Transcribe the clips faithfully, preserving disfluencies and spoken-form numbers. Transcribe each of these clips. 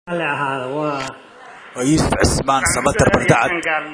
على هذا و ويوسف عثمان سمتر بردعد.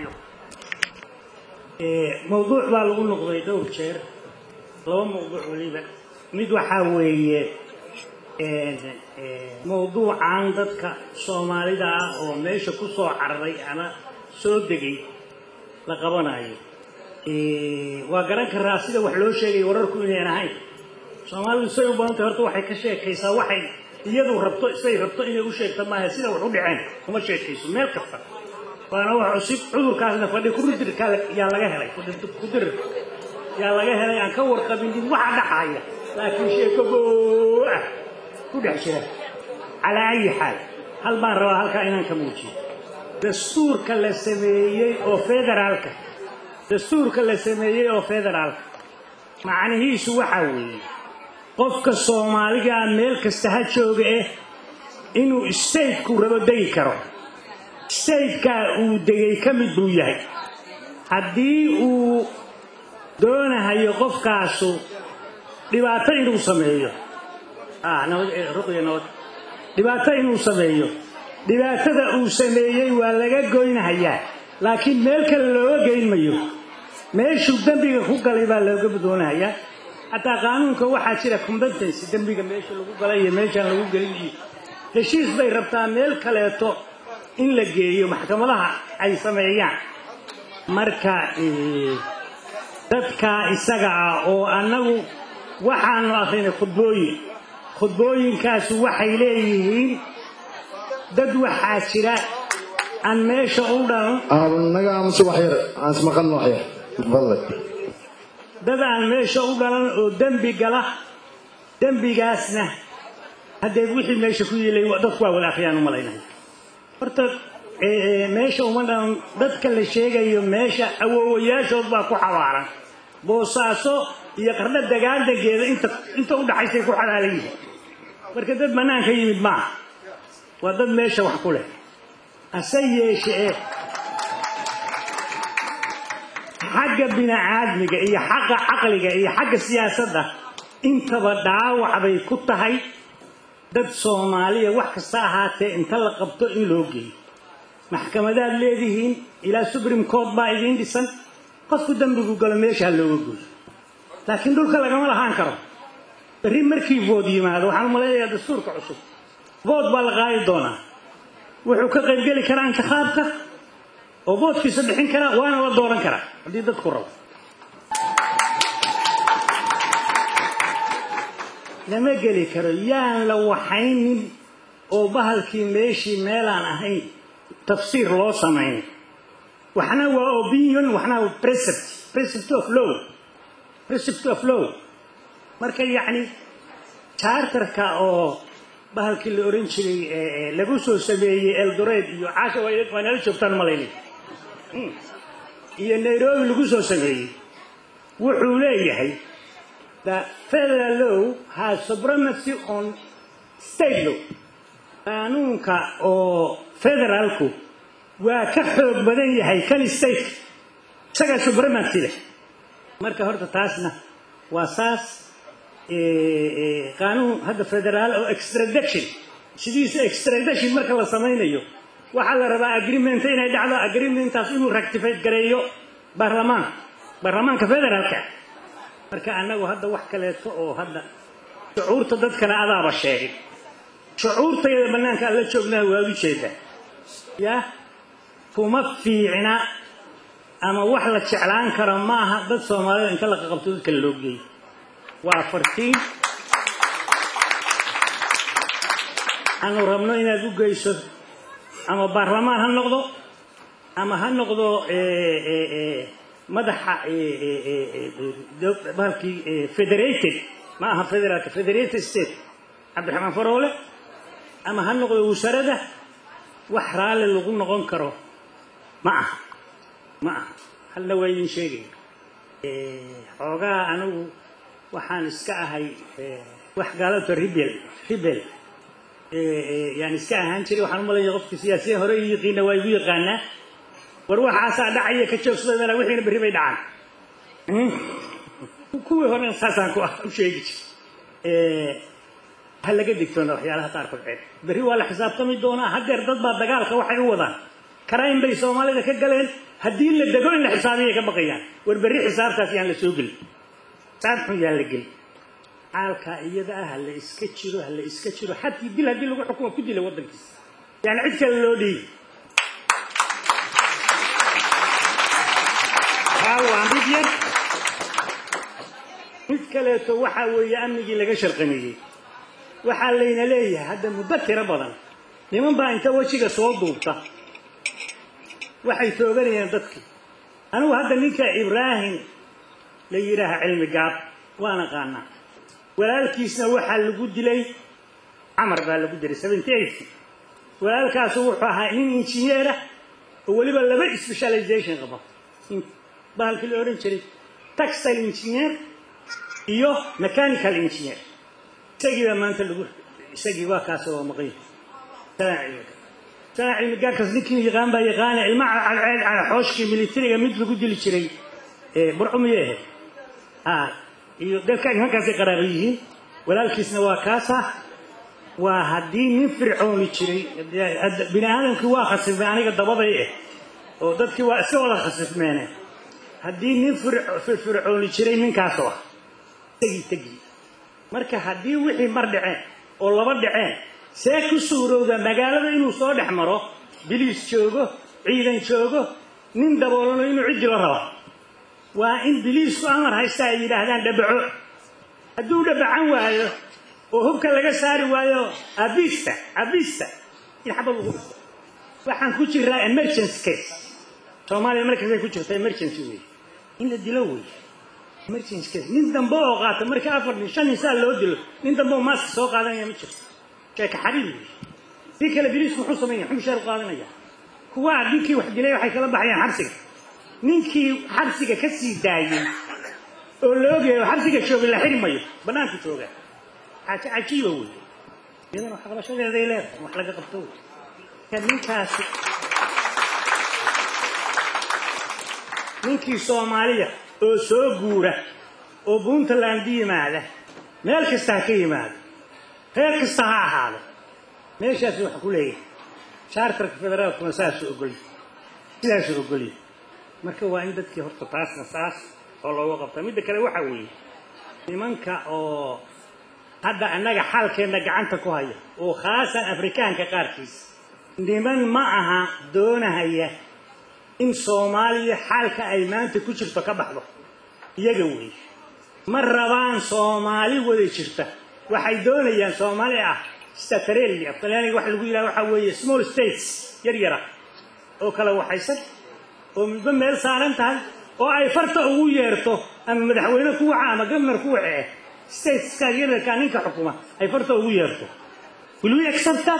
موضوع بالغ نقضي دور شير لو موضوع وليبا مid waxa weeye ee موضوع aan dadka Soomaalida ah oo meesha ku soo cararay ama soo degay la qabanayo ee waa garan karaa sida wax loo sheegay wararku inay ahayn Soomaalidu say u badan tahay horta waxay ka sheekaysaa waxay iyadu rabto isay rabto inay u sheegto maaha sida wax u dhaceen kuma sheekayso meel kasta waana wax cusub cudurkaasna fadhi ku ridir kale yaa laga helay ku dir yaa laga helay aan ka warqabin waxa dhacaya laakiin sheeko boo ah ku dhaxshay ala ay xal hal baan rabaa halka inaan ka muujiyo dastuurka la sameeyay oo federaalka dastuurka la sameeyay oo federaalka macnaheedu waxa weeye qofka Soomaaliga meel kasta ha jooga eh inuu state ku rabo degi karo state ka uu degay kamid buu yahay hadii uu doonayo qofkaas dhibaato inuu sameeyo ah nabad ruqyo nabad dhibaato inuu sameeyo dhibaatada uu sameeyay waa laga goynayaa laakiin meel kale loo geeymayo meeshu dambiga ku galay baa looga badoonayaa hatta qaanuunka waxa jira competence dambiga meesha lagu galay iyo meesha lagu galay heshiis bay rabtaa meel kaleeto in la geeyo maxkamadaha ay sameeyaan marka dadka isaga ah oo anagu waxaanu akhrinay khudbooyin khudbooyinkaas waxay leeyihiin dad waxa jira aan meesha u dhan anaga amse wax yar aan ismaqan wax yar fadlan dad aan meesha u dhalan oo dambi gala dambigaasna hadee wixii meesha ku yeelay dadku waa wada akhriyaan u malaynay horta ee meesha uma dhan dadka la sheegayo meesha awoowayaashood baa ku xawaaran boosaaso iyo qarna dagaandageeda inta inta u dhaxaysay ku xalaalayeen marka dad banaanka yimid ma waa dad meesha wax ku leh asayeeshee xagga bini'aadmiga iyo xagga aqliga iyo xagga siyaasadda intaba dhaawac bay ku tahay dad Soomaaliya wax kasta ahaatee inta la qabto in loo geeyo maxkamadaad leedihiin ila Supreme Court baa idin dhisan qofku dambigu galo meesha looga gooyo laakiin dhulka laga ma lahaan karo bari markii vote yimaado waxaan maleeyaa dastuurka cusub vote baa la qaadi doonaa wuxuu ka qayb gali karaa intiqaabka oo vote-kiisa bixin kara waana la dooran karaa hadii dadku rabo lama geli karo yaan la waxaynin oo bahalkii meeshii meelaan ahayn tafsiir loo sameeyay waxna waa opinion waxna waa precept precept of law precept of law marka yaani charterka oo bahalkii la oran jiray ee lagu soo sameeyay Eldoret iyo Caasha way wanaal joogtaan malaynay iyo Nairobi lagu soo sameeyay wuxuu leeyahay the federal law has supremacy on state law qaanuunka oo federaalku waa ka xoog badan yahay kan state isaga supremacy leh marka horta taasna waa saas ee qaanuun hada federaal oo extradition sidiisa extradition marka la sameeyo waxa la rabaa agreement inay dhacdo agreementaas inuu rectify gareeyo baarlamaan baarlamaanka federaalka marka anagu hadda wax kale oo hadda shucuurta dadkana adaaba sheegay shucuurtayda banaanka la joognaa waa u jeeda ya kuma fiicna ama wax la jeclaan karo maaha dad Soomaaliyeed inta la qabto dadka loo geeyo waa fartiin anu rabno inaad u geyso ama baarlamaan ha noqdo ama ha noqdo ee ee madaxa ee balki federated ma aha federal federated state Abdulrahman Faroole ama ha noqdo wasaaradda wax raali lagu noqon karo ma aha ma aha hal weyn sheegay ee xogaa anigu waxaan iska ahay wax gaalada rebel rebel ee yani iska ahaan jiray waxaan u maleeyaa qofkii siyaasiyiin hore iyo qiina way ugu yaqaanaa war waxa dhacaya ka joogsadana wixii bari bay dhacaan kuwii hore saasaan ku u sheegi ee هل لقد دكتورنا وحيالها تعرف العين بري ولا حساب تمي دونا هدير ضد بعض دجال كواحد وضع كرايم بي سومالي ذا كجلين هدين للدجال اللي حسابية كبقيان والبري حساب تاسيان لسوقل تعرف يا لقل عالك إيدا هل إسكتشرو هل إسكتشرو حتى يدل هدي لو حكومة كدي لو ودك يعني عد كاللودي هاو عمريديا مثل توحى ويأمني لقى شرقني وحالينا ليه هذا مذكر بدن لمن بقى أنت وشيك صوت ضبطه waxay tooganayaan dadkii anigu hadda ninka Ibrahim la yiraahdo cilmi gaab waana qaana walaalkiisna waxa lagu dilay Amar baa lagu diray seventy-eight walaalkaas wuxuu ahaa nin injineer ah oo waliba laba specialization qaba baalkii la oran jiray textile engineer iyo mechanical engineer isagiiba maanta lagu isagii waa kaas oo maqay taaciga تاعي مجاك ذكي يغان بيغان المع على على حوشك ميليتري مثل قد لي شري برعميه ها يقول كان هكذا قراريه ولكن سنواكاسة وهدين فرعون شري بني آدم كوا خسف يعني قد ضبضيه وضد كوا سوى خسف منه هدين فرع في فرعون شري من كاسوا تجي تجي مركه هدي وحي مردعين والله مردعين سيكو سورة مقالة إنه صادح مرة بليس شوقه عيدان شوقه من دبولنا إنه عجل روا وإن بليس أمر هايستاي لهذا دبعه هدو دبعان وايو وهو كلاجا ساري وايو أبيستا أبيستا يحب الله وحن كوتشي را emergency case سومالي أمريكا زي كوتشي emergency وي إن الدلوي emergency case من دمبو قات أمريكا أفر نشان إنسان لو دلو من دمبو ماس سوق هذا يمشي كيك حريم ديك البوليس محوصمين حمش القانونية كوا ديكي واحد جليه وحي كلا بحيان حرسك نينكي حرسك كسي دايين ولوجي حرسك شوف اللي حريم مايو بنانك توجع عش عشيوه وي إذا ما حضر شيء زي لا محلقة قطوط كان نينكاس نينكي صومالية أو سوغورة أو بونتلاندية ماذا مالك استحكي ماذا هيك استها هذا ليش أسوي حكولي شارترك فدرال كمساس أقولي لا شو أقولي ما كوا عندك كي هرت طاس نصاص والله وقف تميد كلا وحوي لمنك أو هذا أنا حال كنا جعنت كوهية وخاصة أفريكان كقاركيس لمن معها دون هي إن صومالي حال كأيمان تكوشر تكبح له يجوي مرة بان صومالي وذي شرته waxay doonayaan Soomaali ah Australia Talyaani waxa lagu yiraahdo waxa weeye small states yar yar oo kala waxaysan oo midba meel saaran tahay oo ay farta ugu yeerto ama madaxweyne ku waxa ama governor ku waxa states ka yar ka ninka xukuma ay farta ugu yeerto will we accept that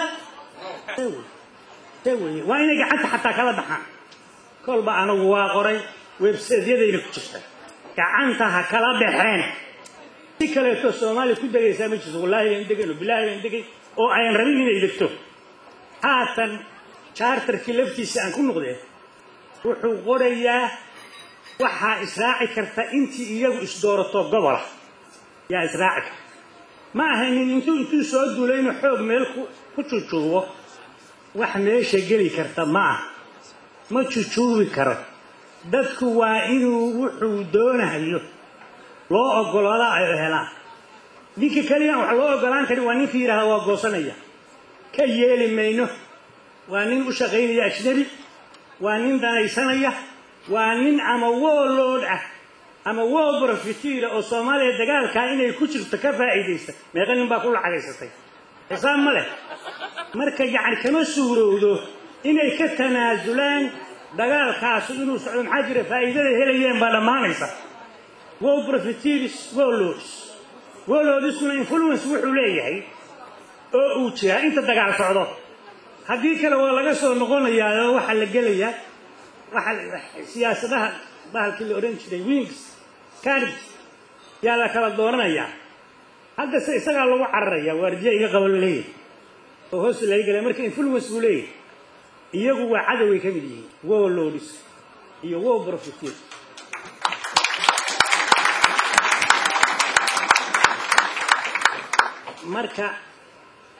tawi waa inay gacanta xataa kala baxaan kolba anagu waa qoray website-yadayna ku jirta gacanta ha kala baxeen كله الصومالي كده يسامح والله يندقن وبالله يندقن أو عين رمينا يدكتور هاتن شارتر كلفتي سان كل نقطة وحقوريا وح إسراعي كرت أنت إياه إصدار الطاقة يا إسراعي ما هني أنتوا أنتوا سعدوا لين حب ملكو كتشوفوا وحنا شجري كرت معه ما تشوفوا كرت دتكوا وإنه وحودونه هيو loo ogolaada ay helaan ninka kaliya wax loo ogolaan kari waa nin fiiraha waa goosanaya ka yeeli mayno waa nin u shaqeynaya ajnabi waa nin danaysanaya waa nin ama woolood ah ama woo profiteer oo Soomaaliya dagaalka inay ku jirto ka faa'iideysta meeqa nin baa ku lacageysatay xisaab ma leh marka yaani kama suurowdo inay ka tanaazulaan dagaalkaas inuu socdo maxaa jira faa'iidada helayeen baa dhamaanaysa woo profiteers woolods woolods una influence wuxuu leeyahay oo uu jira inta dagaal socdo hadii kale waa laga soo noqonayaa waxa la gelayaa waxa siyaasadaha bahalkii la oran jiray wings card yaa la kala dooranaya hadda isaga lagu cararaya waardiye iga qaban leeyahay oo hoos la galay marka influence uu leeyahay iyagu waa cadaway ka mid yihiin woolods iyo woo profiteers marka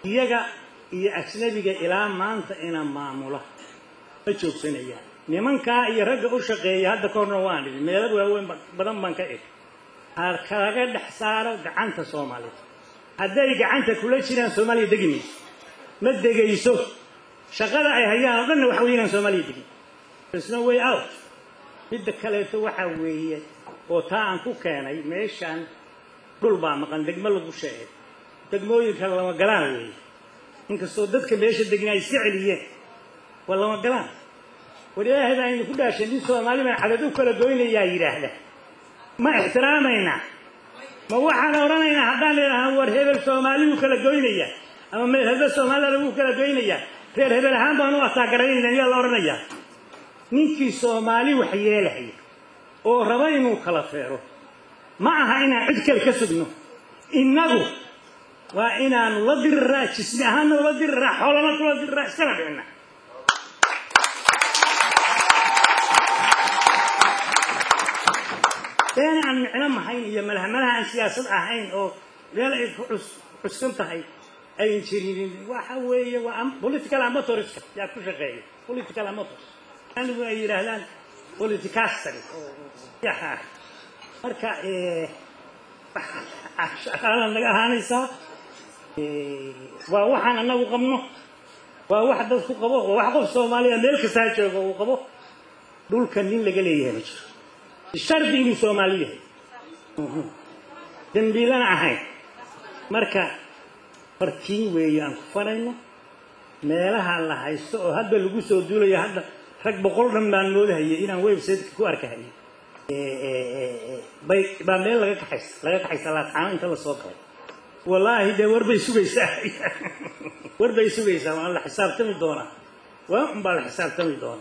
iyaga iyo ajnabiga ilaa maanta ina maamula ma joogsanayaan nimanka iyo ragga u shaqeeya hadda koorna waan dhigay meelad waaweyn badan baan ka eg har kalaga dhaxsaaro gacanta Soomaaliyeed hadday gacanta kula jiraan Soomaaliya degmi ma degayso shaqada ay hayaan oo dhan waxa weeyaan Soomaaliya degmi there's no way out mid kale waxa weeye oo taan ku keenay meeshan dhul baa maqan degmo lagu sheegay degmooyinka lama galaan weeye inkastoo dadka meesha degnaa iska celiyeen wala ma galaan وليه هذا إن كل شيء نسوا ما لنا حدثوا كل دوين يا يراهده ما احترامنا ما هو حنا ورانا هذا لنا هو هذا الصومالي وكل دوين يا أما من هذا الصومالي وكل دوين يا غير هذا الهم بانو أستاجرين يا لورنا يا نيكي صومالي وحياله هي أو رباينو خلافيرو معها إنا عدكل كسبنه إنه وإنا نودي الرأس اسمها نودي الرأس حولنا نودي الرأس سبعنا ثاني عن معلم هاي هي ملها ملها عن سياسة هاي أو لا لا حس حسنت هاي أي شيء وحوي وأم political amateurs يا كل شيء political amateurs أنا ويا رهلان politicaster يا مركا أنا نجا هانيسا وواحد أنا وقمنه وواحد ده سوق أبوه وواحد في الصومالية ملك سايج وقبوه دول كنين لقليه مش الشرط إني الصومالية دنبيلنا أهين مركا فرتين ويان فرينا مالها الله هيسو هذا اللي جوسو دولة يا هذا رك بقول لما نقوله هي إنا ويب سيد كوارك هني بي بعمل لك حس لك حس لا تعاون أنت الصوت والله ده ورب يسوي ساعة ورب يسوي ساعة والله حساب تمي دونا وهم بالحساب تمي دونا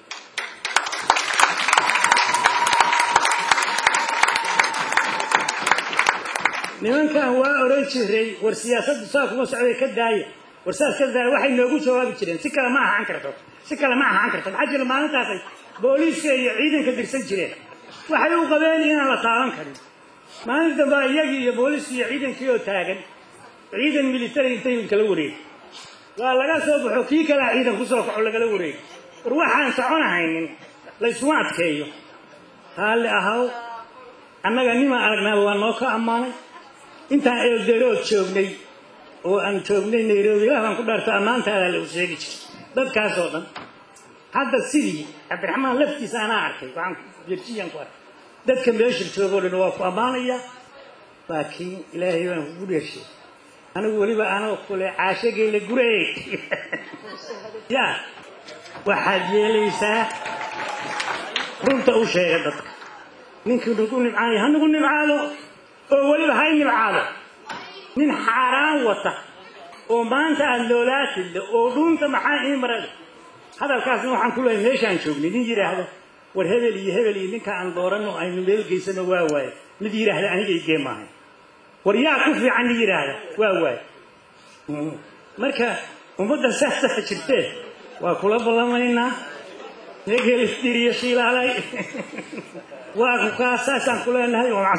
نمن كان هو أورنشري والسياسة بساق مسعود كداية ورسالة كداية واحد نقول شواب كذا سكلا معها عنكرته سكلا معها عنكرته حاجة ما نتعطي بوليس يعيدن كدر سجله واحد وقبلني أنا لا تعلم كذا ما نقدر بقى يجي بوليس يعيدن كيو تاجن عيدن ميليتري ينتهي كلوري والله قال صوب حقيقة لا عيدن خسروا ولا كلوري روح عن سعونا هين لسوات كيو هل أهو أنا قال ما أرجنا وانوكا أماني أنت الدروج شوفني وأن شوفني نيروبي لا أنا كبرت أمان ترى لو سيجي ده كاسودا هذا السيري عبد الرحمن لفتي سنة عارفه وعن جرتي أنكوا ده كم بيشوف شغل النواف أمانية لكن إلهي ما هو بيشي أنا أقولي بقى أنا أقول عاشق اللي قريك يا واحد يليسا رنت أوشي هذا ممكن نقول معاي هنقول معاه أولي هاي معاه من حرام وطه وما أنت اللولات اللي أودون تمحى إمرد هذا الكاس نوحن كله ليش هنشوفني نيجي هذا والهبلي هبلي نك عن دورنا أي نبيل جيسنا واواي نيجي هذا أنا جاي معه ورياك في عن نيجي هذا واواي مركا ومدة سهسة شرته وكل بالله مننا نيجي الاستيري يشيل علي وأكو كاسة كلها نهاية ومع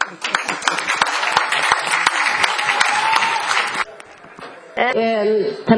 السلامة